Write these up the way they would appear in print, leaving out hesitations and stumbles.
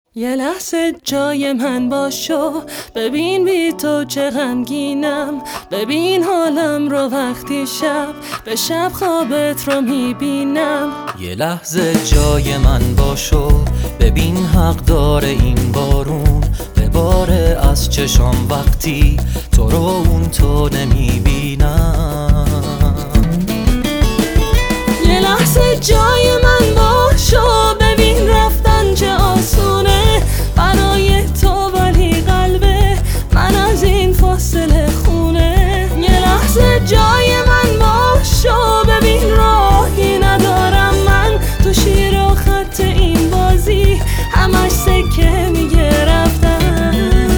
یه لحظه جای من باشو، ببین بی تو چه غمگینم. ببین حالم رو وقتی شب به شب خوابت رو میبینم. یه لحظه جای من باشو، ببین حق داره این بارون بباره از چشام وقتی تو رو اون تو نمیبینم. یه لحظه جای من باشو، ببین رفتن چه آسونه برای تو، ولی قلبه من از این فاصله خونه. یه لحظه جای من باشو، ببین راهی ندارم من تو شیر و خط این بازی، همش سکه میگه رفتن.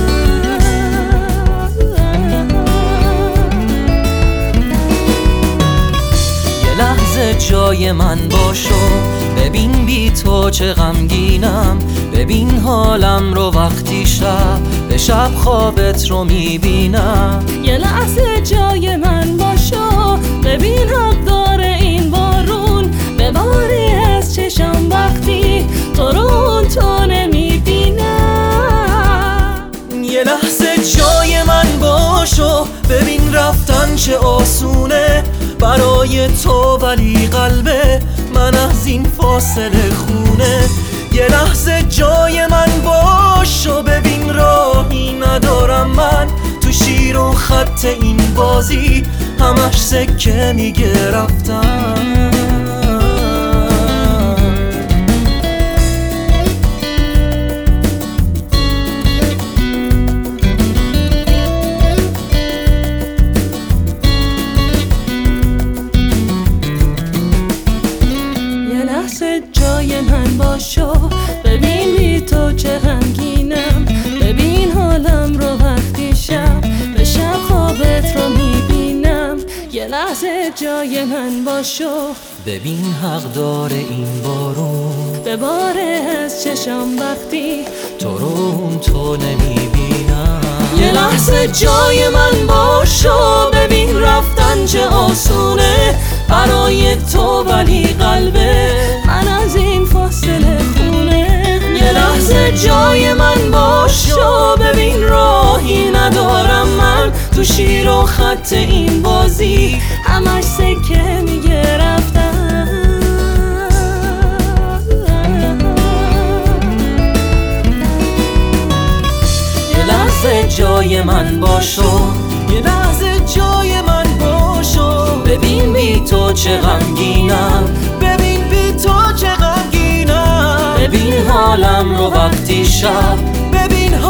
یه لحظه جای من باشو، ببین بی تو چه غمگینم. ببین حالم رو وقتی شب به شب خوابت رو میبینم. یه لحظه جای من باشو، ببین حق داره این بارون بباری از چشم وقتی تو رو تو نمیبینم. یه لحظه جای من باشو، ببین رفتن چه آسونه برای تو، ولی قلبه من از این فاصله خونه. یه لحظه جای من باشو، ببین راهی ندارم من تو شیر و خط این بازی، همش سکه میگه رفتن. جای من باشو، ببین بی تو چه غمگینم. ببین حالم رو وقتی شب به شب خوابت رو میبینم. یه لحظه جای من باشو، ببین حق داره این بارون بباره از چشم وقتی تو رو اون تو نمیبینم. یه لحظه جای من باشو، ببین رفتن چه آسونه برای تو، ولی قلبه من از این فاصله خونه. یه لحظه جای من باشو، ببین راهی ندارم من تو شیر و خط این بازی، همش سکه میگه رفتن. یه لحظه جای من باشو، یه لحظه جای من باشو، ببین بی تو چه غمگینم. ببین بی تو چه غمگینم. ببین حالم رو وقتی شب، ببین